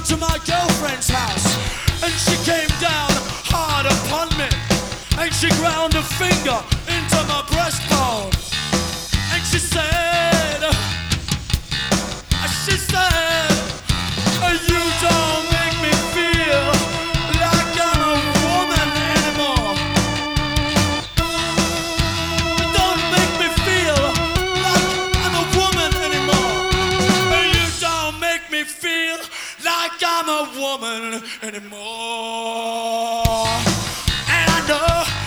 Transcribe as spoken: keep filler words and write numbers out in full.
to my girlfriend's house, and she came down hard upon me, and she ground a finger into my breastbone, and she said, she said, you don't make me feel like I'm a woman anymore. You don't make me feel like I'm a woman anymore. You don't make me feel like I'm a woman anymore. And I know